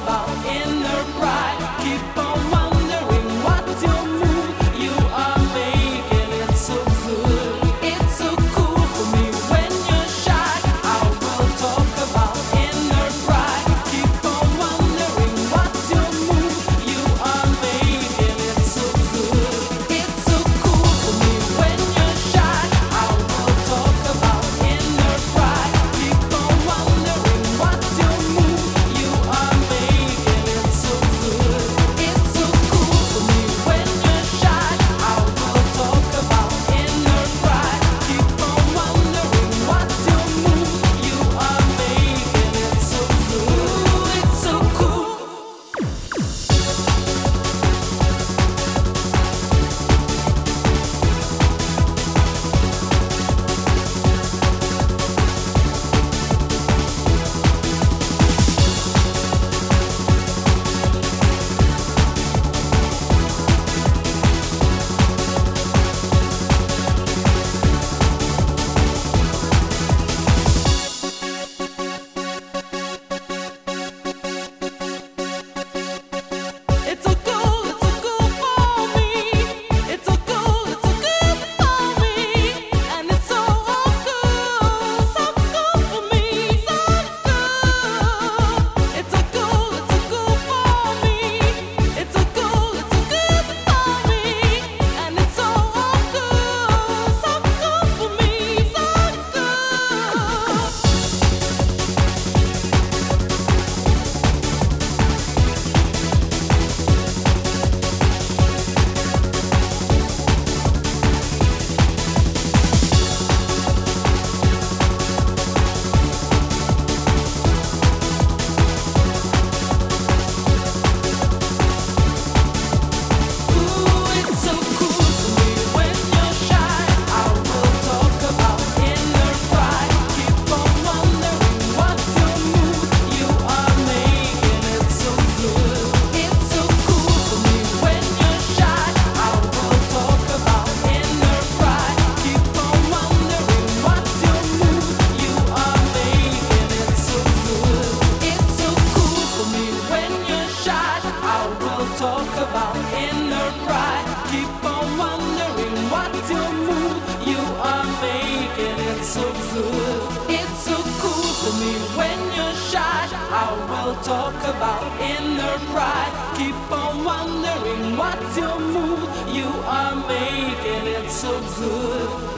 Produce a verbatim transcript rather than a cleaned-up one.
about inner pride. Keep on wondering what's your move. You are making it so good. It's so cool for me when you're shy. I will talk about inner pride. Keep on wondering what's your move. You are making it so good. It's so cool for me when you're shy. I will talk about inner pride. Keep on wondering what's your move. You are making it so good. It's so cool for me when you're shy. I will talk about inner pride. Keep on wondering what's your move. You are making it so good. It's so cool. It's so cool, it's so cool for me. It's so cool, it's so good for me. And it's so cool, so cool for me, so cool. It's so cool, it's so cool for me. It's so cool, it's so good for me. And it's so cool, so cool for me, so cool. Ooh, it's so cool for me when you're shy. I will talk about inner pride. Keep on wondering what's your move. You are making it so good. It's so cool for me when you're shy. I will talk about inner pride. Keep on wondering what's your move. You are making it so good. It's so cool for me when you're shy. I will talk about inner pride. Keep on wondering what's your move. You are making it so good. It's so cool for me when you're shy. I will talk about inner pride. Keep on wondering what's your move. You are making it so good.